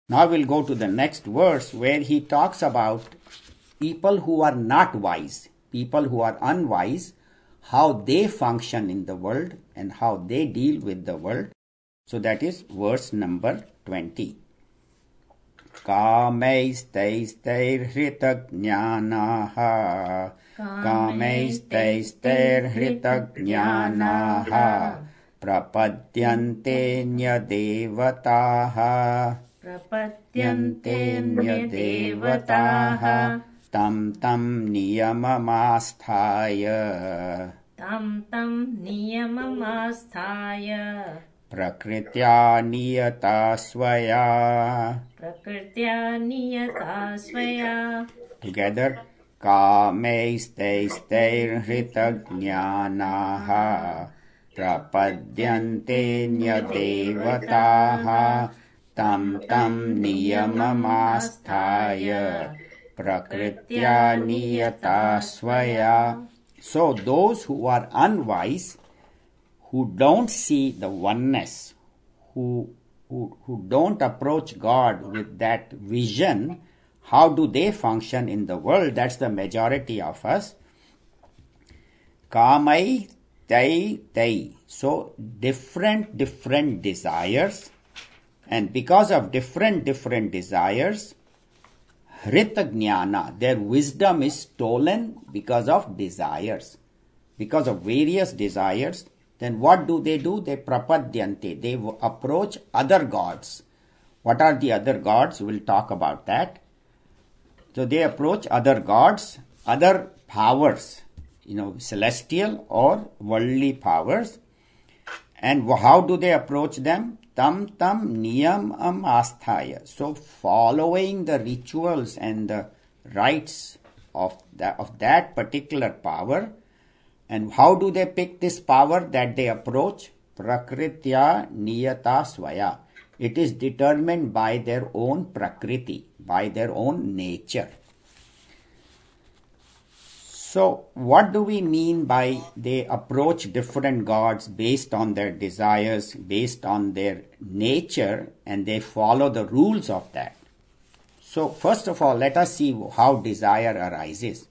Now we'll go to the next verse where he talks about people who are not wise, people who are unwise, how they function in the world and how they deal with the world. So that is verse number 20. Kamaistaistaihritaඥānāः Kamaistaistaihritaඥānāः Prapadyantenyadevataः tam tam niyamamasthaya Prakritya niyata svaya. Together. Kamaistaistaihritaඥānāः Prapadyante nyadevataः tam tam niyamamasthaya Prakritya niyata svaya. So those who are unwise, who don't see the oneness, who don't approach God with that vision, how do they function in the world? That's the majority of us. Kamai tai. So different desires. And because of different desires, Hrita Jnana, their wisdom is stolen because of desires. Because of various desires, then what do? They prapadyante. They approach other gods. What are the other gods? We'll talk about that. So they approach other gods, other powers, celestial or worldly powers. And how do they approach them? Tam niyam asthaya. So following the rituals and the rites of that particular power. And how do they pick this power that they approach? Prakritya niyata svaya. It is determined by their own prakriti, by their own nature. So what do we mean by they approach different gods based on their desires, based on their nature, and they follow the rules of that? So first of all, let us see how desire arises.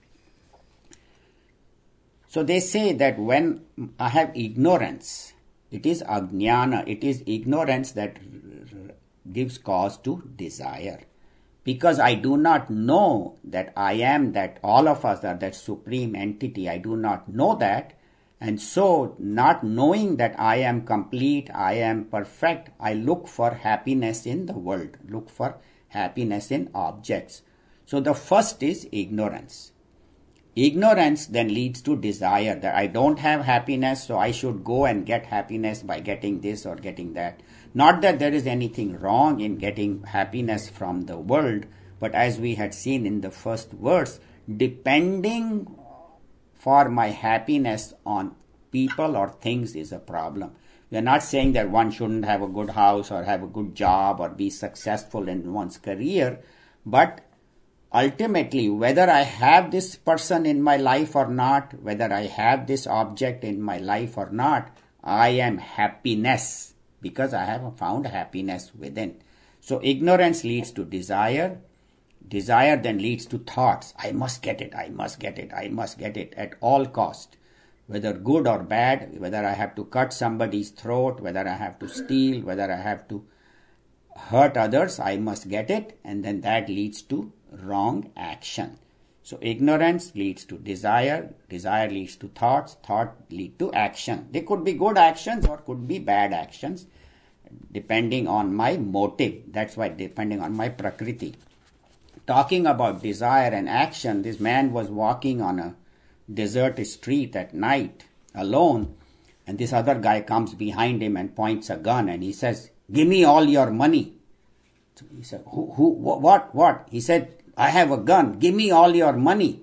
So they say that when I have ignorance, it is ajnana, it is ignorance that gives cause to desire. Because I do not know that I am that, all of us are that supreme entity. I do not know that. And so, not knowing that I am complete, I am perfect, I look for happiness in the world, look for happiness in objects. So the first is ignorance. Ignorance then leads to desire, that I don't have happiness, so I should go and get happiness by getting this or getting that. Not that there is anything wrong in getting happiness from the world, but as we had seen in the first verse, depending for my happiness on people or things is a problem. We are not saying that one shouldn't have a good house or have a good job or be successful in one's career, but ultimately, whether I have this person in my life or not, whether I have this object in my life or not, I am happiness because I have found happiness within. So ignorance leads to desire. Desire then leads to thoughts. I must get it, I must get it, I must get it at all cost. Whether good or bad, whether I have to cut somebody's throat, whether I have to steal, whether I have to hurt others, I must get it, and then that leads to wrong action. So ignorance leads to desire, desire leads to thoughts, thought lead to action. They could be good actions or could be bad actions, depending on my motive. That's why depending on my prakriti. Talking about desire and action, this man was walking on a desert street at night alone, and this other guy comes behind him and points a gun and he says, "Give me all your money." So he said, what? He said, "I have a gun. Give me all your money."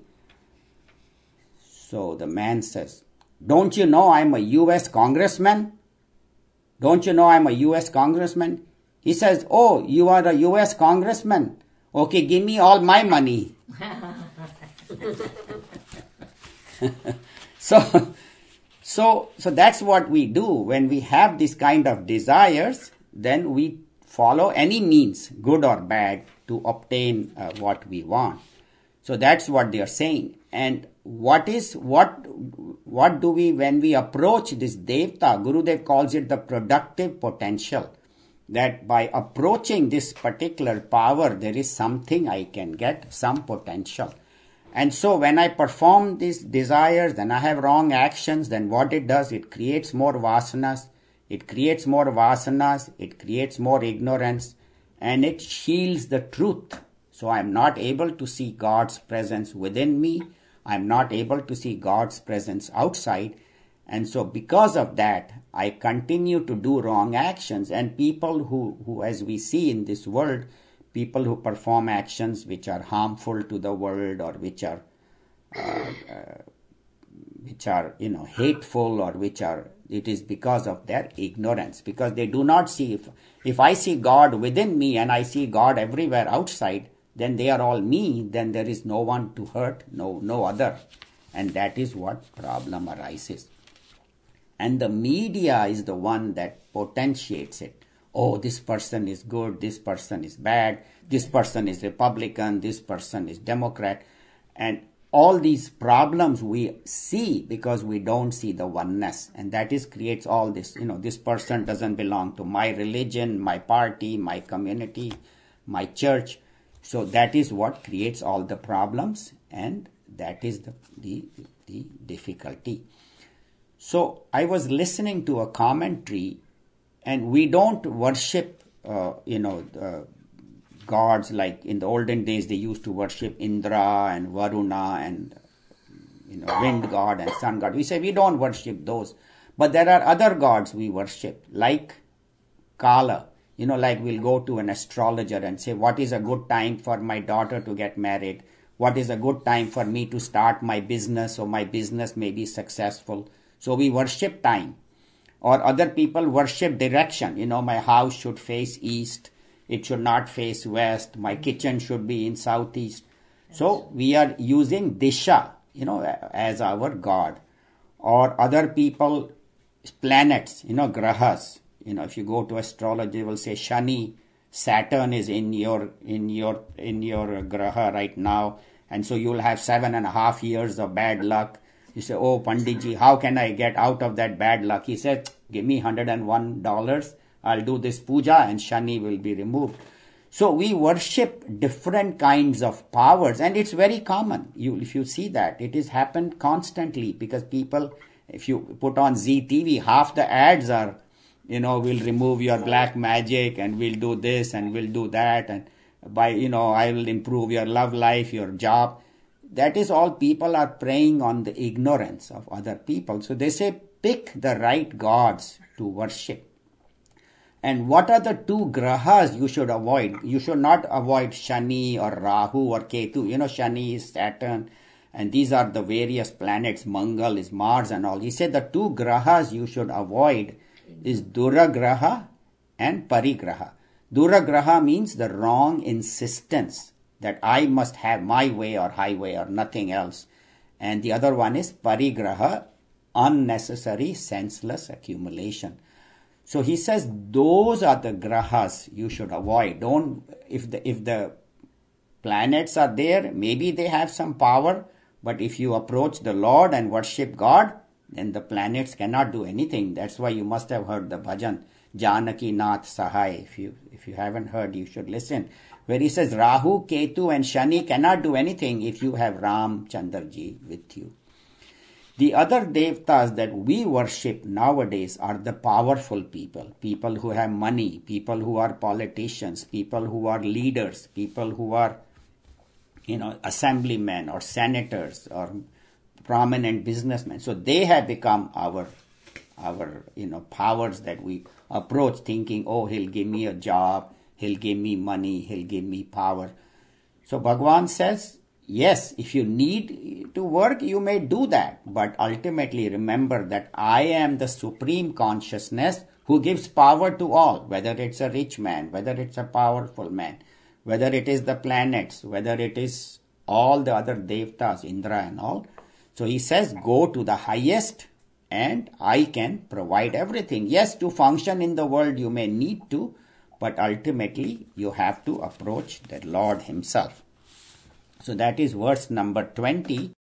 So the man says, "Don't you know I'm a U.S. congressman? Don't you know I'm a U.S. congressman?" He says, "Oh, you are a U.S. congressman. Okay, give me all my money." So that's what we do. When we have this kind of desires, then we follow any means, good or bad, to obtain what we want. So that's what they are saying. And what do we, when we approach this Devta, Gurudev calls it the productive potential, that by approaching this particular power, there is something I can get, some potential. And so when I perform these desires, then I have wrong actions, then what it does, it creates more vasanas, it creates more ignorance, and it shields the truth. So I am not able to see God's presence within me. I am not able to see God's presence outside. And so because of that, I continue to do wrong actions. And people who, as we see in this world, people who perform actions which are harmful to the world, or which are hateful, or it is because of their ignorance, because they do not see. If I see God within me and I see God everywhere outside, then they are all me, then there is no one to hurt, no other. And that is what problem arises. And the media is the one that potentiates it. Oh, this person is good, this person is bad, this person is Republican, this person is Democrat. And all these problems we see because we don't see the oneness. And that creates all this, this person doesn't belong to my religion, my party, my community, my church. So that is what creates all the problems, and that is the difficulty. So I was listening to a commentary, and we don't worship, gods like in the olden days they used to worship Indra and Varuna and wind god and sun god. We say we don't worship those, but there are other gods we worship, like Kala. Like we'll go to an astrologer and say, what is a good time for my daughter to get married? What is a good time for me to start my business so my business may be successful? So we worship time. Or other people worship direction. My house should face east. It should not face west. My kitchen should be in southeast. So we are using Disha, as our god. Or other people, planets, grahas. If you go to astrology, they will say Shani, Saturn is in your graha right now, and so you will have 7.5 years of bad luck. You say, oh, Panditji, how can I get out of that bad luck? He said, give me $101. I'll do this puja and Shani will be removed. So we worship different kinds of powers, and it's very common. If you see that, it has happened constantly, because people, if you put on Zee TV, half the ads are, we'll remove your black magic, and we'll do this and we'll do that, and I will improve your love life, your job. That is all. People are preying on the ignorance of other people. So they say, pick the right gods to worship. And what are the two grahas you should avoid? You should not avoid Shani or Rahu or Ketu. Shani is Saturn, and these are the various planets. Mangal is Mars and all. He said the two grahas you should avoid is Duragraha and Parigraha. Duragraha means the wrong insistence that I must have my way or highway or nothing else. And the other one is Parigraha, unnecessary, senseless accumulation. So he says those are the grahas you should avoid. If the planets are there, maybe they have some power, but if you approach the Lord and worship God, then the planets cannot do anything. That's why you must have heard the bhajan, Janaki Nath Sahai. If you haven't heard, you should listen. Where he says Rahu, Ketu and Shani cannot do anything if you have Ram Chandraji with you. The other devtas that we worship nowadays are the powerful people who have money, people who are politicians, people who are leaders, people who are, assemblymen or senators or prominent businessmen. So they have become our powers that we approach thinking, oh, he'll give me a job, he'll give me money, he'll give me power. So Bhagavan says, yes, if you need to work, you may do that. But ultimately remember that I am the supreme consciousness who gives power to all, whether it's a rich man, whether it's a powerful man, whether it is the planets, whether it is all the other devtas, Indra and all. So he says, go to the highest and I can provide everything. Yes, to function in the world, you may need to but ultimately you have to approach the Lord Himself. So that is verse number 20.